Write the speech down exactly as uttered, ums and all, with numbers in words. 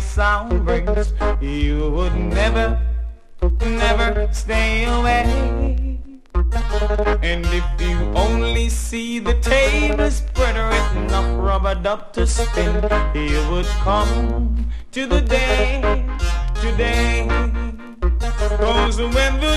sound brings, you would never, never stay away. And if you only see the table spread with enough rubber duck to spin, you would come to the day today. 'Cause when the